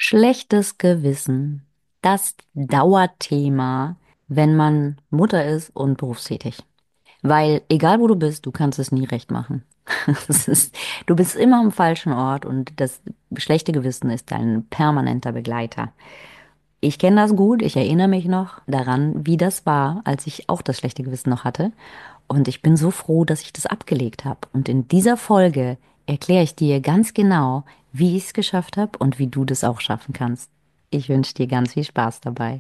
Schlechtes Gewissen, das Dauerthema, wenn man Mutter ist und berufstätig. Weil egal wo du bist, du kannst es nie recht machen. Es ist, du bist immer am falschen Ort und das schlechte Gewissen ist dein permanenter Begleiter. Ich kenne das gut, ich erinnere mich noch daran, wie das war, als ich auch das schlechte Gewissen noch hatte. Und ich bin so froh, dass ich das abgelegt habe. Und in dieser Folge erkläre ich dir ganz genau, wie ich es geschafft habe und wie du das auch schaffen kannst. Ich wünsche dir ganz viel Spaß dabei.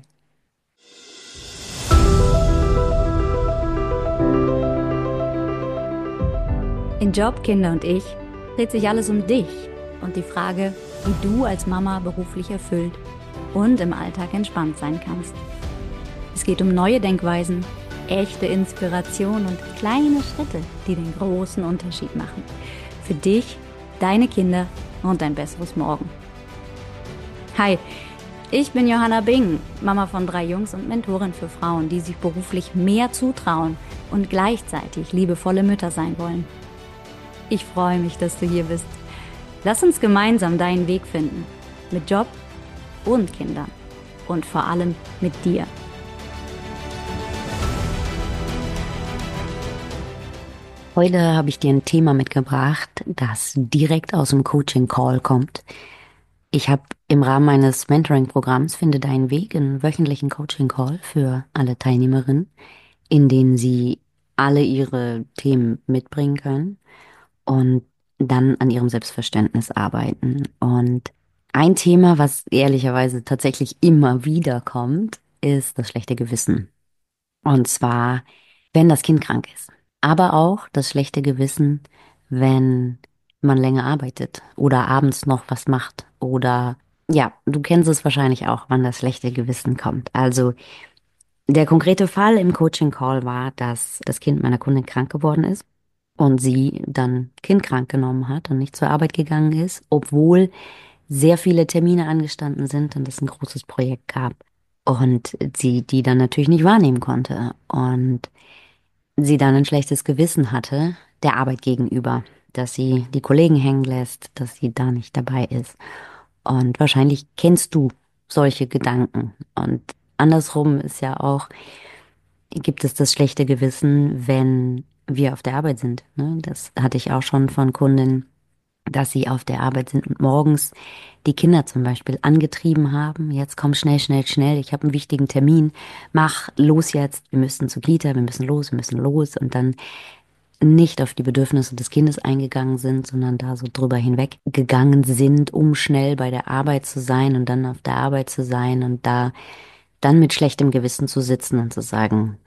In Job, Kinder und ich dreht sich alles um dich und die Frage, wie du als Mama beruflich erfüllt und im Alltag entspannt sein kannst. Es geht um neue Denkweisen, echte Inspiration und kleine Schritte, die den großen Unterschied machen. Für dich, deine Kinder und ein besseres Morgen. Hi, ich bin Johanna Bing, Mama von 3 Jungs und Mentorin für Frauen, die sich beruflich mehr zutrauen und gleichzeitig liebevolle Mütter sein wollen. Ich freue mich, dass du hier bist. Lass uns gemeinsam deinen Weg finden. Mit Job und Kindern. Und vor allem mit dir. Heute habe ich dir ein Thema mitgebracht, das direkt aus dem Coaching-Call kommt. Ich habe im Rahmen meines Mentoring-Programms Finde deinen Weg einen wöchentlichen Coaching-Call für alle Teilnehmerinnen, in denen sie alle ihre Themen mitbringen können und dann an ihrem Selbstverständnis arbeiten. Und ein Thema, was ehrlicherweise tatsächlich immer wieder kommt, ist das schlechte Gewissen. Und zwar, wenn das Kind krank ist. Aber auch das schlechte Gewissen, wenn man länger arbeitet oder abends noch was macht. Oder ja, du kennst es wahrscheinlich auch, wann das schlechte Gewissen kommt. Also der konkrete Fall im Coaching Call war, dass das Kind meiner Kundin krank geworden ist und sie dann Kind krank genommen hat und nicht zur Arbeit gegangen ist, obwohl sehr viele Termine angestanden sind und es ein großes Projekt gab und sie die dann natürlich nicht wahrnehmen konnte und sie dann ein schlechtes Gewissen hatte der Arbeit gegenüber, dass sie die Kollegen hängen lässt, dass sie da nicht dabei ist. Und wahrscheinlich kennst du solche Gedanken. Und andersrum ist ja auch, gibt es das schlechte Gewissen, wenn wir auf der Arbeit sind. Ne? Das hatte ich auch schon von Kundinnen, dass sie auf der Arbeit sind und morgens die Kinder zum Beispiel angetrieben haben. Jetzt komm schnell, schnell, schnell. Ich habe einen wichtigen Termin. Mach los jetzt. Wir müssen zur Kita. Wir müssen los. Wir müssen los. Und dann nicht auf die Bedürfnisse des Kindes eingegangen sind, sondern da so drüber hinweg gegangen sind, um schnell bei der Arbeit zu sein und dann auf der Arbeit zu sein und da dann mit schlechtem Gewissen zu sitzen und zu sagen,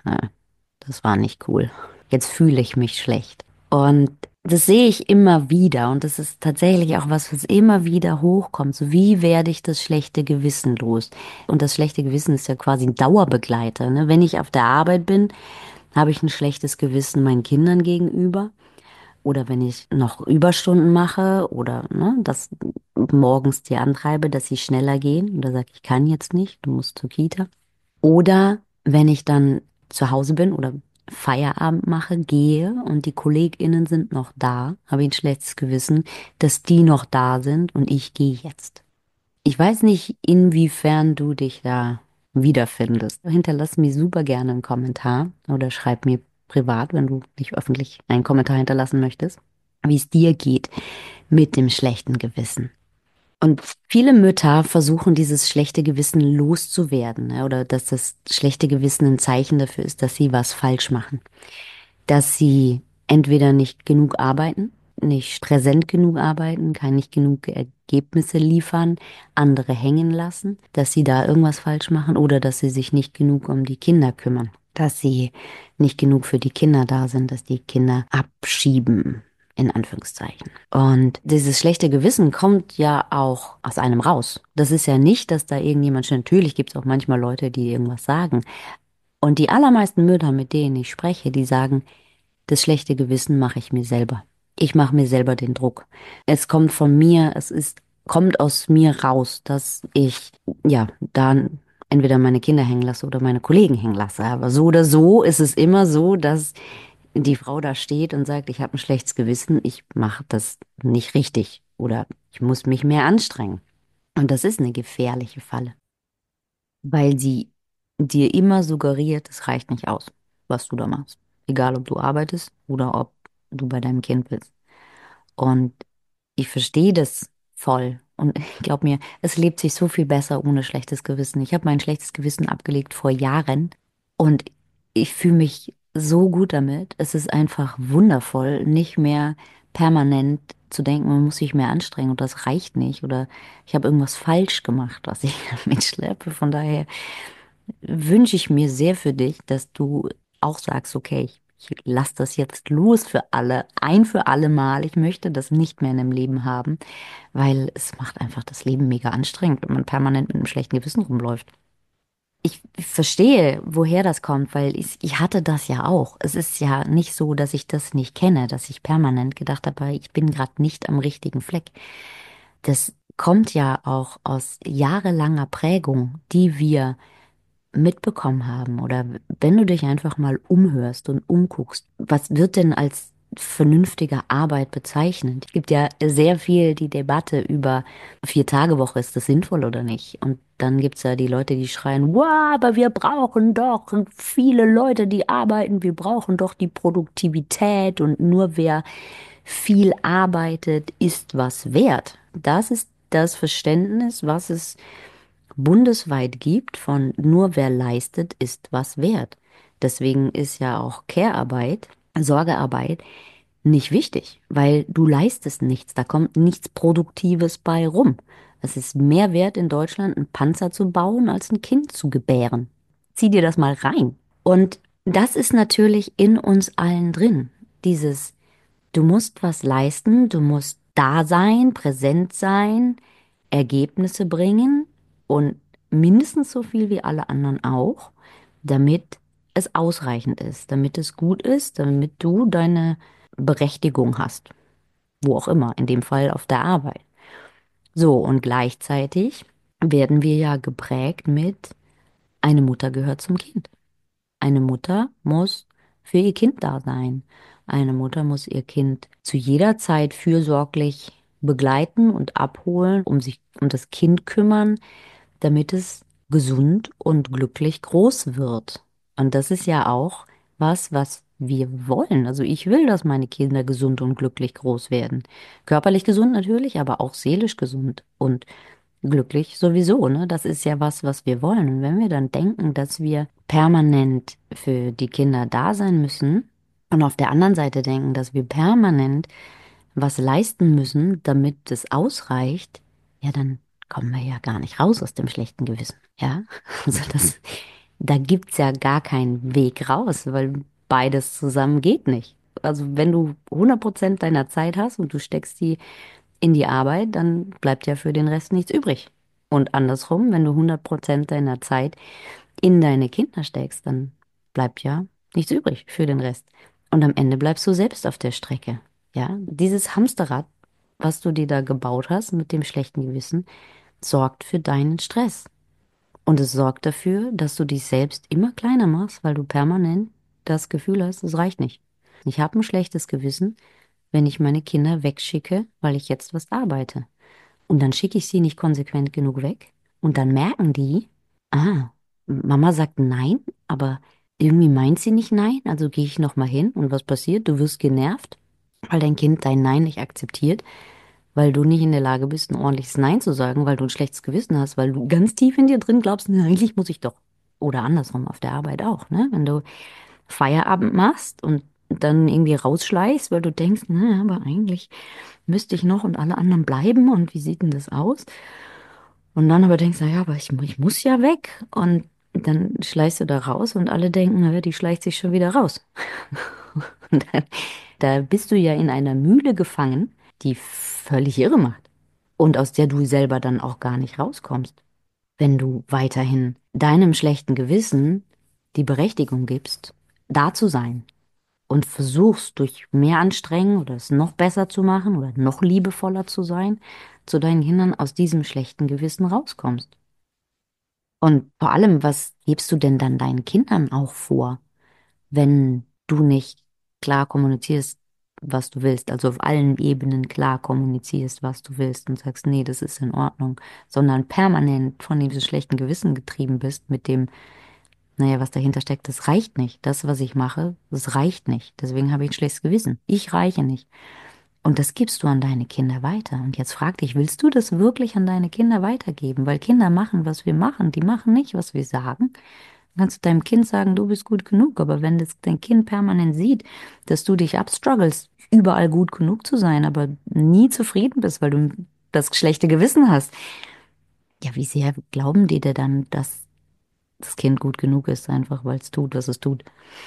das war nicht cool. Jetzt fühle ich mich schlecht. Und das sehe ich immer wieder und das ist tatsächlich auch was immer wieder hochkommt. So, wie werde ich das schlechte Gewissen los? Und das schlechte Gewissen ist ja quasi ein Dauerbegleiter, ne? Wenn ich auf der Arbeit bin, habe ich ein schlechtes Gewissen meinen Kindern gegenüber. Oder wenn ich noch Überstunden mache oder ne, das morgens die antreibe, dass sie schneller gehen oder sage, ich kann jetzt nicht, du musst zur Kita. Oder wenn ich dann zu Hause bin oder Feierabend mache, gehe und die KollegInnen sind noch da, habe ich ein schlechtes Gewissen, dass die noch da sind und ich gehe jetzt. Ich weiß nicht, inwiefern du dich da wiederfindest. Hinterlass mir super gerne einen Kommentar oder schreib mir privat, wenn du nicht öffentlich einen Kommentar hinterlassen möchtest, wie es dir geht mit dem schlechten Gewissen. Und viele Mütter versuchen, dieses schlechte Gewissen loszuwerden, ne, oder dass das schlechte Gewissen ein Zeichen dafür ist, dass sie was falsch machen. Dass sie entweder nicht genug arbeiten, nicht präsent genug arbeiten, kann nicht genug Ergebnisse liefern, andere hängen lassen, dass sie da irgendwas falsch machen oder dass sie sich nicht genug um die Kinder kümmern, dass sie nicht genug für die Kinder da sind, dass die Kinder abschieben, in Anführungszeichen. Und dieses schlechte Gewissen kommt ja auch aus einem raus. Das ist ja nicht, dass da irgendjemand schon, natürlich gibt es auch manchmal Leute, die irgendwas sagen. Und die allermeisten Mütter, mit denen ich spreche, die sagen, das schlechte Gewissen mache ich mir selber. Ich mache mir selber den Druck. Es kommt von mir, kommt aus mir raus, dass ich, ja, dann entweder meine Kinder hängen lasse oder meine Kollegen hängen lasse. Aber so oder so ist es immer so, dass die Frau da steht und sagt, ich habe ein schlechtes Gewissen, ich mache das nicht richtig oder ich muss mich mehr anstrengen. Und das ist eine gefährliche Falle, weil sie dir immer suggeriert, es reicht nicht aus, was du da machst. Egal, ob du arbeitest oder ob du bei deinem Kind bist. Und ich verstehe das voll. Und glaub mir, es lebt sich so viel besser ohne schlechtes Gewissen. Ich habe mein schlechtes Gewissen abgelegt vor Jahren und ich fühle mich so gut damit. Es ist einfach wundervoll, nicht mehr permanent zu denken, man muss sich mehr anstrengen und das reicht nicht oder ich habe irgendwas falsch gemacht, was ich mitschleppe. Von daher wünsche ich mir sehr für dich, dass du auch sagst, okay, ich lasse das jetzt los für alle, ein für alle Mal. Ich möchte das nicht mehr in dem Leben haben, weil es macht einfach das Leben mega anstrengend, wenn man permanent mit einem schlechten Gewissen rumläuft. Ich verstehe, woher das kommt, weil ich hatte das ja auch. Es ist ja nicht so, dass ich das nicht kenne, dass ich permanent gedacht habe, ich bin gerade nicht am richtigen Fleck. Das kommt ja auch aus jahrelanger Prägung, die wir mitbekommen haben oder wenn du dich einfach mal umhörst und umguckst, was wird denn als vernünftige Arbeit bezeichnet? Es gibt ja sehr viel die Debatte über 4-Tage-Woche, ist das sinnvoll oder nicht? Und dann gibt's ja die Leute, die schreien, wow, aber wir brauchen doch viele Leute, die arbeiten, wir brauchen doch die Produktivität und nur wer viel arbeitet, ist was wert. Das ist das Verständnis, was es bundesweit gibt von nur wer leistet, ist was wert. Deswegen ist ja auch Care-Arbeit, Sorgearbeit nicht wichtig, weil du leistest nichts, da kommt nichts Produktives bei rum. Es ist mehr wert in Deutschland, einen Panzer zu bauen, als ein Kind zu gebären. Zieh dir das mal rein. Und das ist natürlich in uns allen drin. Dieses, du musst was leisten, du musst da sein, präsent sein, Ergebnisse bringen und mindestens so viel wie alle anderen auch, damit es ausreichend ist, damit es gut ist, damit du deine Berechtigung hast, wo auch immer, in dem Fall auf der Arbeit. So, und gleichzeitig werden wir ja geprägt mit, eine Mutter gehört zum Kind. Eine Mutter muss für ihr Kind da sein. Eine Mutter muss ihr Kind zu jeder Zeit fürsorglich begleiten und abholen, um sich um das Kind kümmern, damit es gesund und glücklich groß wird. Und das ist ja auch was wir wollen. Also ich will, dass meine Kinder gesund und glücklich groß werden. Körperlich gesund natürlich, aber auch seelisch gesund und glücklich sowieso, ne? Das ist ja was wir wollen. Und wenn wir dann denken, dass wir permanent für die Kinder da sein müssen und auf der anderen Seite denken, dass wir permanent was leisten müssen, damit es ausreicht, ja, dann kommen wir ja gar nicht raus aus dem schlechten Gewissen, ja? Also da gibt's ja gar keinen Weg raus, weil beides zusammen geht nicht. Also wenn du 100% deiner Zeit hast und du steckst die in die Arbeit, dann bleibt ja für den Rest nichts übrig. Und andersrum, wenn du 100% deiner Zeit in deine Kinder steckst, dann bleibt ja nichts übrig für den Rest. Und am Ende bleibst du selbst auf der Strecke. Ja, dieses Hamsterrad, was du dir da gebaut hast mit dem schlechten Gewissen, sorgt für deinen Stress. Und es sorgt dafür, dass du dich selbst immer kleiner machst, weil du permanent das Gefühl hast, es reicht nicht. Ich habe ein schlechtes Gewissen, wenn ich meine Kinder wegschicke, weil ich jetzt was arbeite. Und dann schicke ich sie nicht konsequent genug weg. Und dann merken die, ah, Mama sagt nein, aber irgendwie meint sie nicht nein, also gehe ich noch mal hin. Und was passiert? Du wirst genervt, weil dein Kind dein Nein nicht akzeptiert, weil du nicht in der Lage bist, ein ordentliches Nein zu sagen, weil du ein schlechtes Gewissen hast, weil du ganz tief in dir drin glaubst, na, eigentlich muss ich doch. Oder andersrum auf der Arbeit auch, ne? Wenn du Feierabend machst und dann irgendwie rausschleichst, weil du denkst, na, aber eigentlich müsste ich noch und alle anderen bleiben und wie sieht denn das aus? Und dann aber denkst, naja, aber ich muss ja weg. Und dann schleichst du da raus und alle denken, naja, die schleicht sich schon wieder raus. Und dann, da bist du ja in einer Mühle gefangen, die völlig irre macht und aus der du selber dann auch gar nicht rauskommst. Wenn du weiterhin deinem schlechten Gewissen die Berechtigung gibst, da zu sein und versuchst durch mehr Anstrengen oder es noch besser zu machen oder noch liebevoller zu sein, zu deinen Kindern aus diesem schlechten Gewissen rauskommst. Und vor allem, was gibst du denn dann deinen Kindern auch vor, wenn du nicht klar kommunizierst, was du willst, also auf allen Ebenen klar kommunizierst, was du willst und sagst, nee, das ist in Ordnung, sondern permanent von diesem schlechten Gewissen getrieben bist, mit dem, naja, was dahinter steckt, das reicht nicht. Das, was ich mache, das reicht nicht. Deswegen habe ich ein schlechtes Gewissen. Ich reiche nicht. Und das gibst du an deine Kinder weiter. Und jetzt frag dich, willst du das wirklich an deine Kinder weitergeben? Weil Kinder machen, was wir machen. Die machen nicht, was wir sagen. Dann kannst du deinem Kind sagen, du bist gut genug. Aber wenn das dein Kind permanent sieht, dass du dich abstruggelst, überall gut genug zu sein, aber nie zufrieden bist, weil du das schlechte Gewissen hast, ja, wie sehr glauben die dir dann, dass das Kind gut genug ist, einfach weil es tut, was es tut?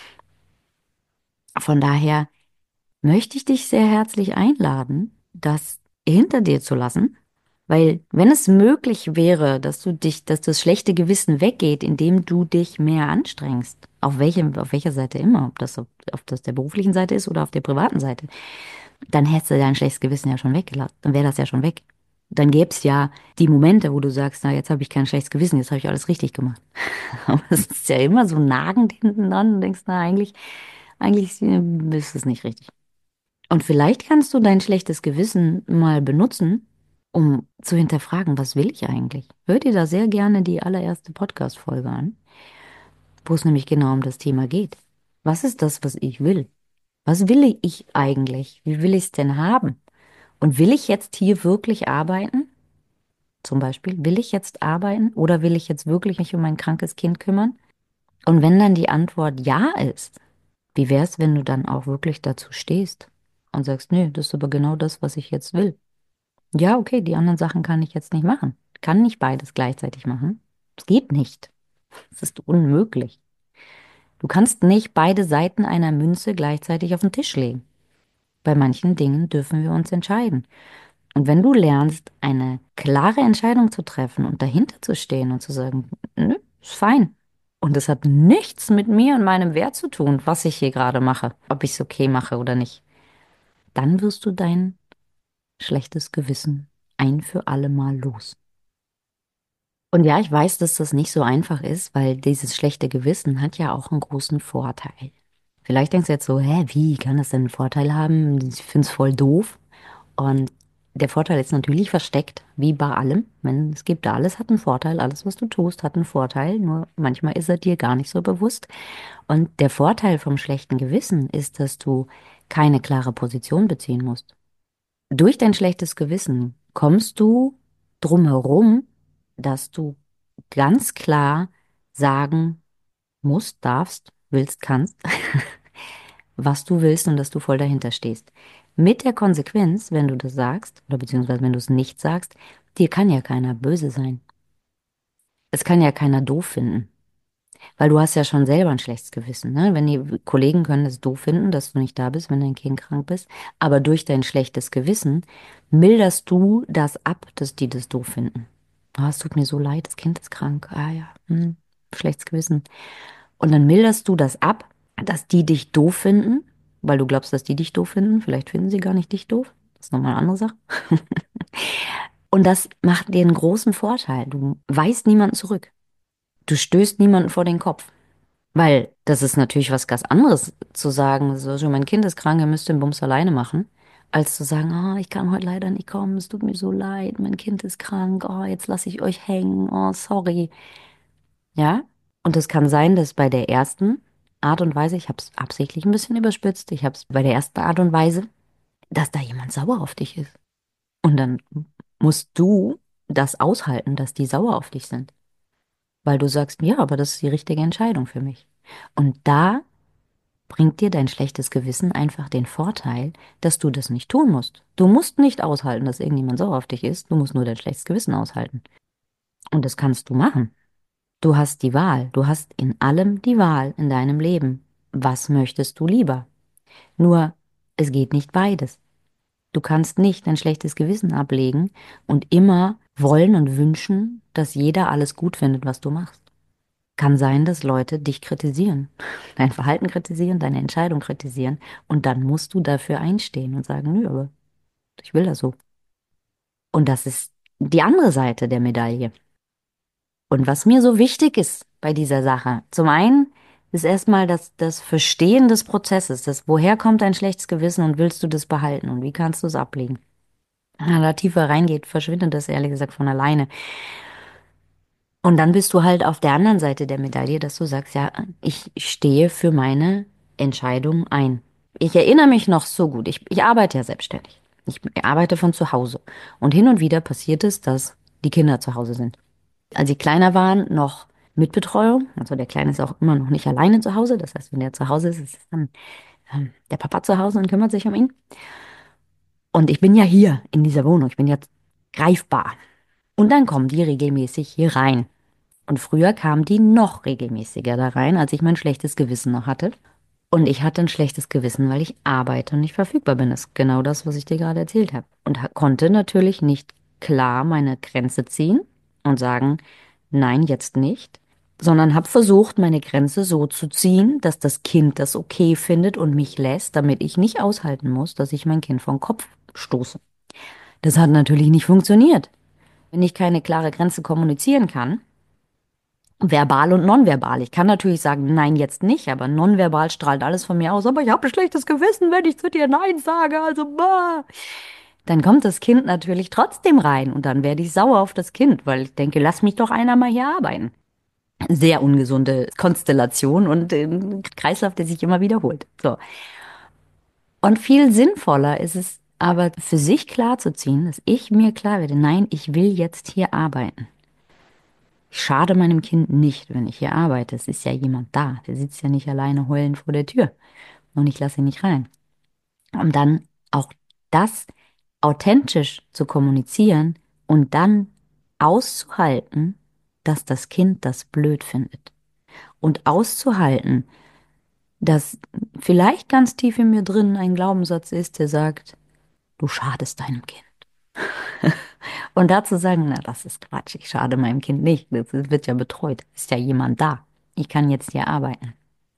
Von daher möchte ich dich sehr herzlich einladen, das hinter dir zu lassen, weil wenn es möglich wäre, dass das schlechte Gewissen weggeht, indem du dich mehr anstrengst, auf welcher Seite immer, ob das der beruflichen Seite ist oder auf der privaten Seite, dann hättest du dein schlechtes Gewissen ja schon weggelassen, dann wäre das ja schon weg. Dann gäbe es ja die Momente, wo du sagst, na, jetzt habe ich kein schlechtes Gewissen, jetzt habe ich alles richtig gemacht. Aber es ist ja immer so nagend hinten dran und denkst, na, eigentlich ist es nicht richtig. Und vielleicht kannst du dein schlechtes Gewissen mal benutzen, um zu hinterfragen, was will ich eigentlich? Hör dir da sehr gerne die allererste Podcast-Folge an, wo es nämlich genau um das Thema geht. Was ist das, was ich will? Was will ich eigentlich? Wie will ich es denn haben? Und will ich jetzt hier wirklich arbeiten? Zum Beispiel, will ich jetzt arbeiten oder will ich jetzt wirklich mich um mein krankes Kind kümmern? Und wenn dann die Antwort ja ist, wie wär's, wenn du dann auch wirklich dazu stehst und sagst, nö, das ist aber genau das, was ich jetzt will. Ja, okay, die anderen Sachen kann ich jetzt nicht machen. Kann nicht beides gleichzeitig machen. Es geht nicht. Es ist unmöglich. Du kannst nicht beide Seiten einer Münze gleichzeitig auf den Tisch legen. Bei manchen Dingen dürfen wir uns entscheiden. Und wenn du lernst, eine klare Entscheidung zu treffen und dahinter zu stehen und zu sagen, nö, ist fein. Und es hat nichts mit mir und meinem Wert zu tun, was ich hier gerade mache, ob ich es okay mache oder nicht, dann wirst du dein schlechtes Gewissen ein für alle Mal los. Und ja, ich weiß, dass das nicht so einfach ist, weil dieses schlechte Gewissen hat ja auch einen großen Vorteil. Vielleicht denkst du jetzt so, hä, wie kann das denn einen Vorteil haben? Ich finde es voll doof. Und der Vorteil ist natürlich versteckt, wie bei allem. Wenn es gibt, alles hat einen Vorteil, alles, was du tust, hat einen Vorteil. Nur manchmal ist er dir gar nicht so bewusst. Und der Vorteil vom schlechten Gewissen ist, dass du keine klare Position beziehen musst. Durch dein schlechtes Gewissen kommst du drum herum, dass du ganz klar sagen musst, darfst, willst, kannst, was du willst und dass du voll dahinter stehst. Mit der Konsequenz, wenn du das sagst, oder beziehungsweise wenn du es nicht sagst, dir kann ja keiner böse sein. Es kann ja keiner doof finden. Weil du hast ja schon selber ein schlechtes Gewissen, ne? Wenn die Kollegen können es doof finden, dass du nicht da bist, wenn dein Kind krank bist. Aber durch dein schlechtes Gewissen milderst du das ab, dass die das doof finden. Ah, es tut mir so leid, das Kind ist krank. Ah ja, schlechtes Gewissen. Und dann milderst du das ab, dass die dich doof finden, weil du glaubst, dass die dich doof finden. Vielleicht finden sie gar nicht dich doof. Das ist nochmal eine andere Sache. Und das macht dir einen großen Vorteil. Du weist niemanden zurück. Du stößt niemanden vor den Kopf. Weil das ist natürlich was ganz anderes zu sagen, so, mein Kind ist krank, ihr müsst den Bums alleine machen, als zu sagen, oh, ich kann heute leider nicht kommen, es tut mir so leid, mein Kind ist krank, oh, jetzt lasse ich euch hängen, oh, sorry. Ja? Und es kann sein, dass bei der ersten Art und Weise, ich habe es absichtlich ein bisschen überspitzt, ich habe es bei der ersten Art und Weise, dass da jemand sauer auf dich ist. Und dann musst du das aushalten, dass die sauer auf dich sind. Weil du sagst, ja, aber das ist die richtige Entscheidung für mich. Und da bringt dir dein schlechtes Gewissen einfach den Vorteil, dass du das nicht tun musst. Du musst nicht aushalten, dass irgendjemand sauer auf dich ist. Du musst nur dein schlechtes Gewissen aushalten. Und das kannst du machen. Du hast die Wahl. Du hast in allem die Wahl in deinem Leben. Was möchtest du lieber? Nur, es geht nicht beides. Du kannst nicht dein schlechtes Gewissen ablegen und immer wollen und wünschen, dass jeder alles gut findet, was du machst. Kann sein, dass Leute dich kritisieren, dein Verhalten kritisieren, deine Entscheidung kritisieren und dann musst du dafür einstehen und sagen, nö, aber ich will das so. Und das ist die andere Seite der Medaille. Und was mir so wichtig ist bei dieser Sache, zum einen, ist erstmal das Verstehen des Prozesses. Woher kommt dein schlechtes Gewissen und willst du das behalten und wie kannst du es ablegen? Wenn man da tiefer reingeht, verschwindet das ehrlich gesagt von alleine. Und dann bist du halt auf der anderen Seite der Medaille, dass du sagst, ja, ich stehe für meine Entscheidung ein. Ich erinnere mich noch so gut, ich arbeite ja selbstständig. Ich arbeite von zu Hause. Und hin und wieder passiert es, dass die Kinder zu Hause sind. Als sie kleiner waren, noch mit Betreuung. Also der Kleine ist auch immer noch nicht alleine zu Hause. Das heißt, wenn der zu Hause ist, ist dann der Papa zu Hause und kümmert sich um ihn. Und ich bin ja hier in dieser Wohnung. Ich bin jetzt greifbar. Und dann kommen die regelmäßig hier rein. Und früher kamen die noch regelmäßiger da rein, als ich mein schlechtes Gewissen noch hatte. Und ich hatte ein schlechtes Gewissen, weil ich arbeite und nicht verfügbar bin. Das ist genau das, was ich dir gerade erzählt habe. Und konnte natürlich nicht klar meine Grenze ziehen und sagen, nein, jetzt nicht, sondern habe versucht, meine Grenze so zu ziehen, dass das Kind das okay findet und mich lässt, damit ich nicht aushalten muss, dass ich mein Kind vom Kopf stoße. Das hat natürlich nicht funktioniert. Wenn ich keine klare Grenze kommunizieren kann, verbal und nonverbal. Ich kann natürlich sagen, nein, jetzt nicht, aber nonverbal strahlt alles von mir aus. Aber ich habe ein schlechtes Gewissen, wenn ich zu dir Nein sage. Also, bah. Dann kommt das Kind natürlich trotzdem rein und dann werde ich sauer auf das Kind, weil ich denke, lass mich doch einer mal hier arbeiten. Sehr ungesunde Konstellation und ein Kreislauf, der sich immer wiederholt. So. Und viel sinnvoller ist es aber für sich klarzuziehen, dass ich mir klar werde, nein, ich will jetzt hier arbeiten. Ich schade meinem Kind nicht, wenn ich hier arbeite. Es ist ja jemand da. Der sitzt ja nicht alleine heulend vor der Tür. Und ich lasse ihn nicht rein. Um dann auch das authentisch zu kommunizieren und dann auszuhalten, dass das Kind das blöd findet. Und auszuhalten, dass vielleicht ganz tief in mir drin ein Glaubenssatz ist, der sagt, du schadest deinem Kind. Und dazu sagen, na, das ist Quatsch, ich schade meinem Kind nicht. Das wird ja betreut. Ist ja jemand da. Ich kann jetzt hier arbeiten.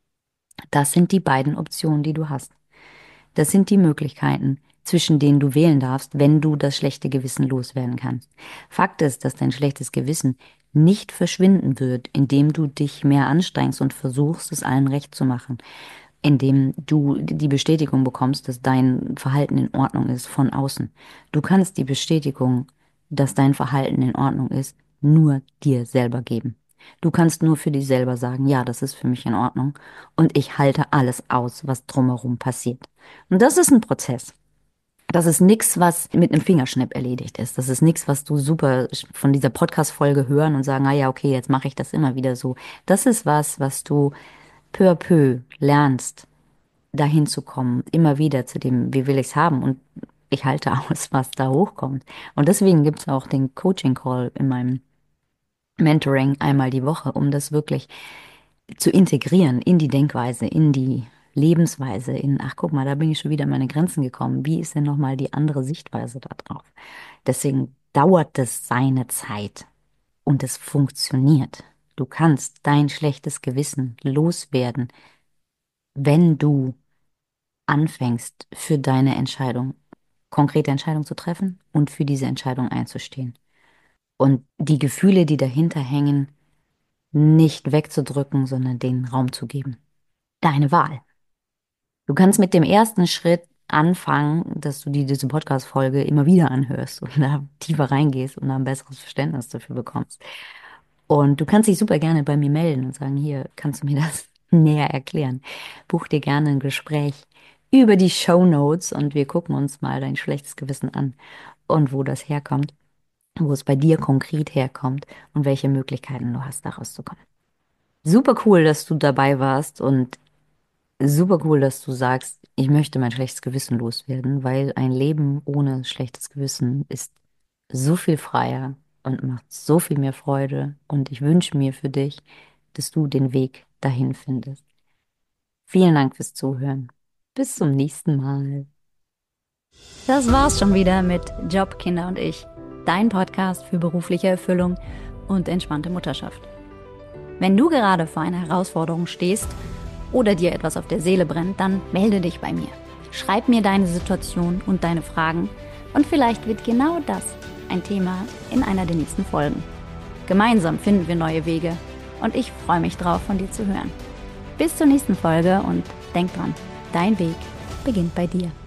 Das sind die beiden Optionen, die du hast. Das sind die Möglichkeiten, zwischen denen du wählen darfst, wenn du das schlechte Gewissen loswerden kannst. Fakt ist, dass dein schlechtes Gewissen nicht verschwinden wird, indem du dich mehr anstrengst und versuchst, es allen recht zu machen, indem du die Bestätigung bekommst, dass dein Verhalten in Ordnung ist von außen. Du kannst die Bestätigung, dass dein Verhalten in Ordnung ist, nur dir selber geben. Du kannst nur für dich selber sagen, ja, das ist für mich in Ordnung und ich halte alles aus, was drumherum passiert. Und das ist ein Prozess. Das ist nichts, was mit einem Fingerschnipp erledigt ist. Das ist nichts, was du super von dieser Podcast-Folge hören und sagen, ah ja, okay, jetzt mache ich das immer wieder so. Das ist was du peu à peu lernst, dahin zu kommen, immer wieder zu dem, wie will ich's haben? Und ich halte aus, was da hochkommt. Und deswegen gibt's auch den Coaching-Call in meinem Mentoring einmal die Woche, um das wirklich zu integrieren in die Denkweise, in die Lebensweise, ach guck mal, da bin ich schon wieder an meine Grenzen gekommen. Wie ist denn nochmal die andere Sichtweise da drauf? Deswegen dauert es seine Zeit und es funktioniert. Du kannst dein schlechtes Gewissen loswerden, wenn du anfängst, für deine Entscheidung, konkrete Entscheidung zu treffen und für diese Entscheidung einzustehen. Und die Gefühle, die dahinter hängen, nicht wegzudrücken, sondern denen Raum zu geben. Deine Wahl. Du kannst mit dem ersten Schritt anfangen, dass du diese Podcast-Folge immer wieder anhörst und da tiefer reingehst und da ein besseres Verständnis dafür bekommst. Und du kannst dich super gerne bei mir melden und sagen, hier, kannst du mir das näher erklären? Buch dir gerne ein Gespräch über die Shownotes und wir gucken uns mal dein schlechtes Gewissen an und wo das herkommt, wo es bei dir konkret herkommt und welche Möglichkeiten du hast, daraus zu kommen. Super cool, dass du dabei warst und super cool, dass du sagst, ich möchte mein schlechtes Gewissen loswerden, weil ein Leben ohne schlechtes Gewissen ist so viel freier und macht so viel mehr Freude. Und ich wünsche mir für dich, dass du den Weg dahin findest. Vielen Dank fürs Zuhören. Bis zum nächsten Mal. Das war's schon wieder mit Job, Kinder und ich. Dein Podcast für berufliche Erfüllung und entspannte Mutterschaft. Wenn du gerade vor einer Herausforderung stehst oder dir etwas auf der Seele brennt, dann melde dich bei mir. Schreib mir deine Situation und deine Fragen und vielleicht wird genau das ein Thema in einer der nächsten Folgen. Gemeinsam finden wir neue Wege und ich freue mich drauf, von dir zu hören. Bis zur nächsten Folge und denk dran, dein Weg beginnt bei dir.